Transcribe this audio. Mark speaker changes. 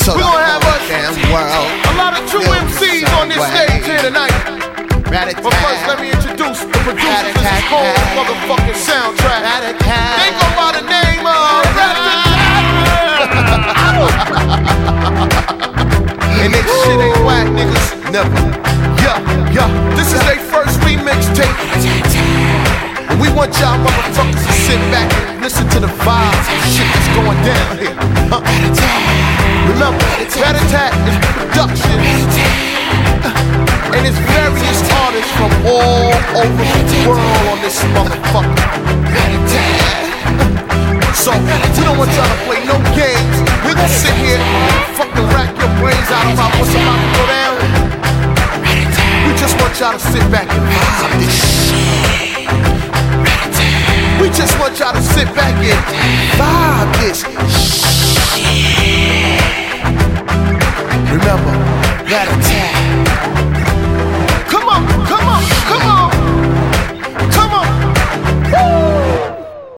Speaker 1: We're gonna have us a lot of true MCs on this stage here tonight. But first, let me introduce the producers of this whole motherfucking soundtrack. They go by the name of and they shit ain't whack, niggas. Never. Yeah. This is their first remix tape. And we want y'all motherfuckers to sit back and listen to the vibes and shit that's going down here. Remember, Rat-A-Tat is production. And it's various artists from all over the world on this motherfucker. So, we don't want y'all to play no games. We're gonna sit here and fucking rack your brains out about what's about to go down. We just want y'all to sit back and vibe this shit.